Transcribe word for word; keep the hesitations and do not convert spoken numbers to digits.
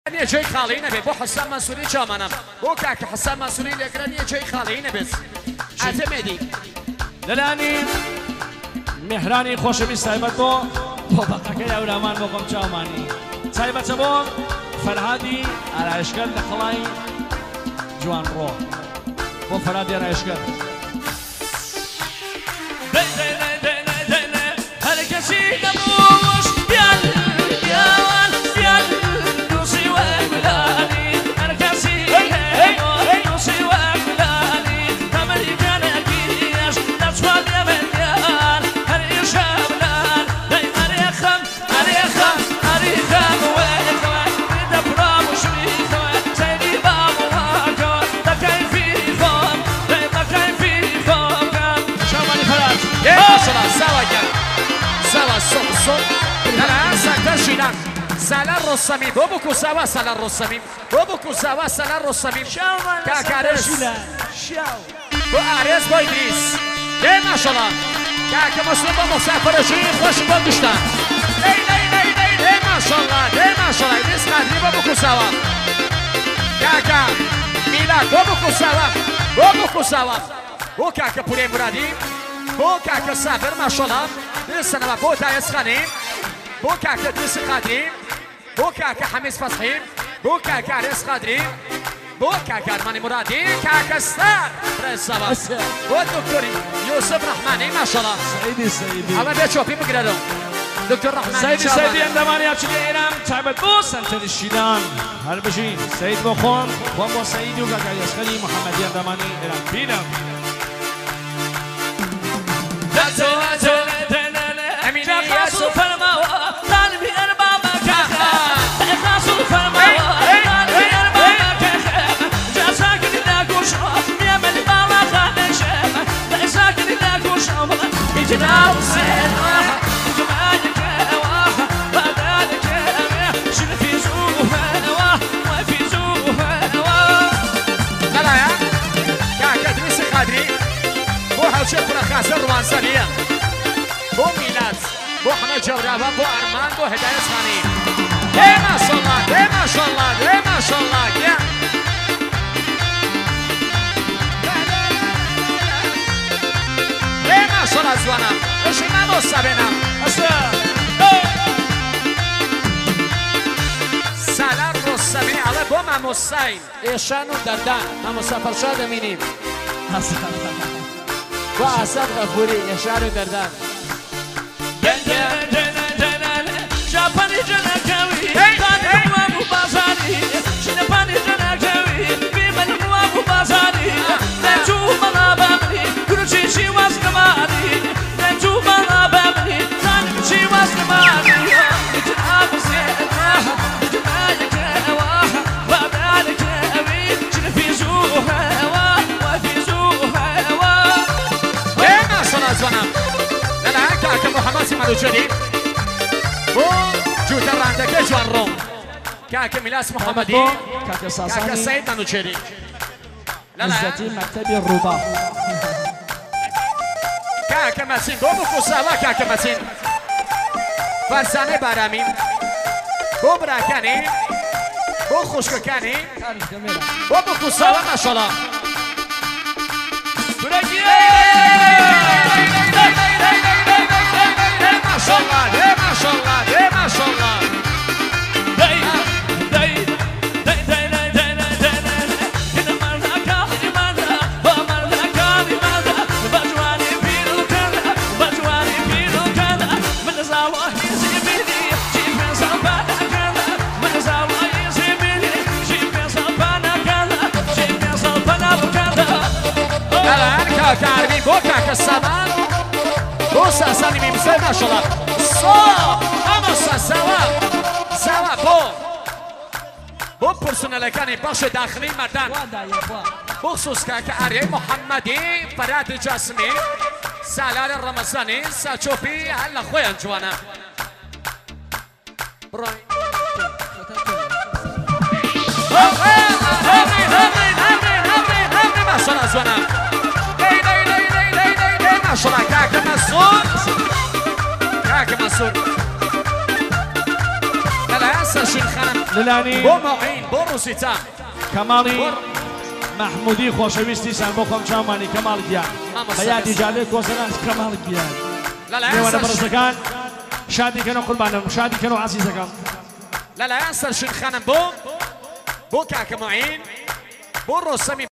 نیه جای خالی نبی با حسن منصوری چامانم با که حسن منصوری لگر نیه جای خالی نبی اعتمدی للانی مهرانی خوش بی سایبت بو با بقیه اورامان با قم چامانی سایبت بو فرهادی ارائشگر لخلای جوان رو با فرهادی ارائشگر هر کسی نبوش بیان بیان بیان دوستی و گلانی هر کسی دوستی و گلانی تمری کنکیش نشوال یمنیان هر شبلان دای عریخم عریخم عریخم و اخوان دبرام شریخوان سیدی بابو هاکو دکیفی خوام دای دکیفی خوام شامانی فرات یه ماشاءالله سوا گل سوا صبح صبح نه سکتر شیدن سالر رسمی بو بکو سوا سالر رسمی بو بکو سوا سالر رسمی که عرس بو عرس با ادریس یه ماشاءالله که مسلم با مسافرشی خوش بندشتن ای ای ای ای ای ماشاءالله ای ماشاءالله ادریس قدری با بکو سوا که میلاد با بکو سوا با بکو سوا بو که پوری مرادی بو که صابر ماشاءالله سنما بو دایس خانی بو که دریس قدری بو که حمیز فتحی بو که عرس قدری بو که ارمانی مرادی که ستار رسوا بو دکتر یوسف رحمانی ماشاءالله سیدی سیدی حالا بیا چوپی بگردم دکتر رحمانی سیدی سیدی اندمانی ابچگی ایرم تعبت بو سنتر شیدان هر بشین سید بخون و با سیدی و که یسخلی محمدی اندمانی ایرم بینم خاصو فرما طالبي اربابا كخا خاصو فرما طالبي اربابا كخا جا ساكن لاكو شوف يا من بالا خانش جا ساكن لاكو شوف يجنا وسين جمالك واه بدالك شنو في زوفه واه ما في زوفه واه لا لا يا كاكا دميس قادري بو حوشي برا خاصة روانسانية بو ميلاد بو حمد جورابا بو ارمان بو هداية خاني اي ما شاء الله اي ما شاء الله اي ما شاء الله يا اي ما شاء الله زوانا ايش ما مصابنا سالار رسمي على بو ما مصاين ايشانو دردان ما مسافر شاد مينيم بو عصاد غفوري ايشانو دردان شاپانی جنکاوی دانی موامو بازاری شنپانی جنکاوی بیمن موامو بازاری نجو ملا بامنی کروچی شی واس کمانی نجو ملا بامنی تانم شی واس کمانی نجاب سینا نجمالك واه وبالك اوی شنفی زوها واه وفی زوها واه ايه ما شاء الله زوانا لا كاكا محمد سيمانو جدي بو جوتر عندك جوان روم كاكا ميلاس محمدي كاكا ساساني كاكا سيد مانو جدي لا عزتي لا مكتبي الرضا كاكا ماسين بو بو كساوا كاكا ماسين فرسانه بارامي بو براكاني بو خوشككاني بو بو كساوا ما شاء الله ما شاء الله ايه ما شاء الله ايه ما شاء الله داي داي داي داي داي داي داي كده مرنا كاخي مرنا ومرنا كاخي مرنا بجواني بيرو كذا بجواني بيرو كذا من زاوى يزيبني جيب صبانا كذا من زاوى يزيبني جيب صبانا كذا جيب صبانا كذا لا لا كاكا عربي بو كاكا السامان بو ساساني ميمسي ما شاء الله صو خمسة سوا سوا بو بو پرسنلکانی بخش داخلی مردان بخصوص كاكا عربي محمدي فراد جاسمي سالار رمضاني ساچوبي هلا خويا جوانا بروي هامرين هامرين هامرين هامرين هامرين ما شاء الله زوانا لي لي لي لي لي لي لي ما شاء الله كاكا مسعود كاكا مسعود لا لا سەرشین خانم لەلانی بۆ مەعین بۆ ڕووسیتا کەماڵی محمودی خۆشەویستی سان بۆ خۆم چاومانی کەماڵ گیان بە یادی جادەی کۆسەران کەماڵ گیان نێوەنە بەڕستەکان شادیکەنەوە قوربانم شادیکەنەوە عەزیزەکەم لەلایەن سەرشین خانم بۆ بۆ کاکە مەعین بۆ ڕۆستەمی